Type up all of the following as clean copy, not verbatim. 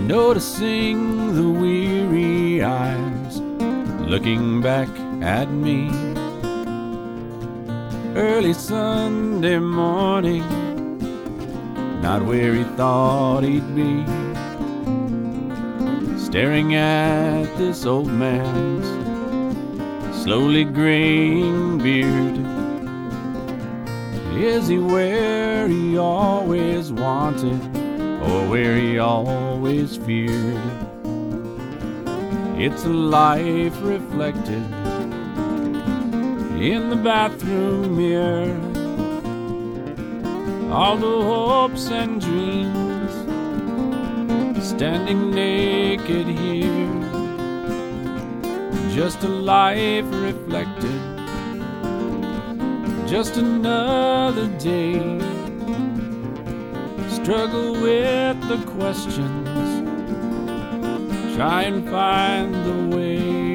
noticing the weary eyes looking back at me. Early Sunday morning, not where he thought he'd be, staring at this old man's slowly graying beard. Is he where he always wanted, or where he always feared? It's a life reflected in the bathroom mirror, all the hopes and dreams standing naked here. Just a life reflected, just another day. Struggle with the questions, try and find the way.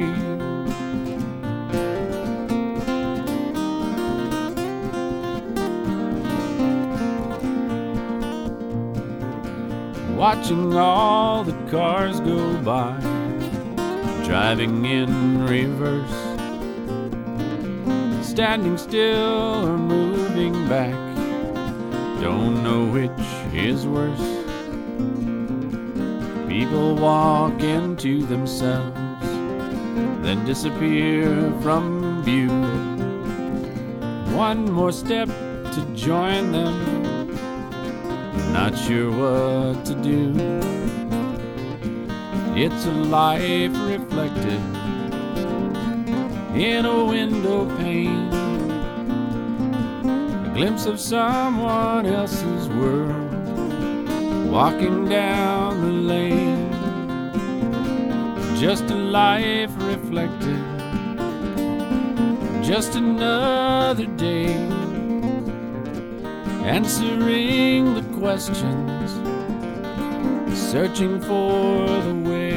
Watching all the cars go by, driving in reverse, standing still or moving back, don't know which is worse. People walk into themselves, then disappear from view. One more step to join them, not sure what to do. It's a life reflected in a window pane, a glimpse of someone else's world walking down the lane. Just a life reflected, just another day, answering the questions, searching for the way.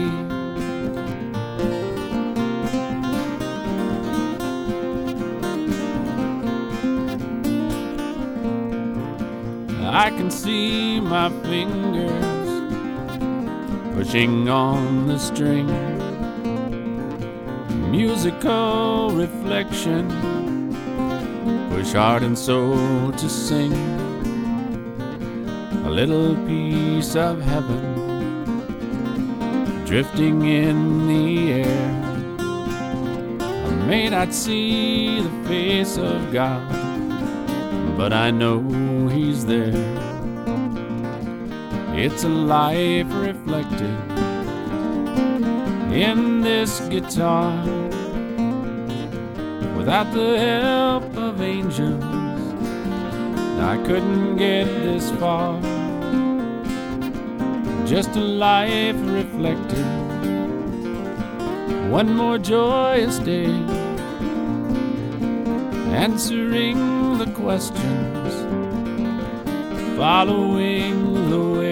I can see my fingers pushing on the string, musical reflection, push heart and soul to sing. A little piece of heaven drifting in the air. I may not see the face of God, but I know He's there. It's a life reflected in this guitar. Without the help of angels, I couldn't get this far. Just a life reflected, one more joyous day, answering the questions, following the way.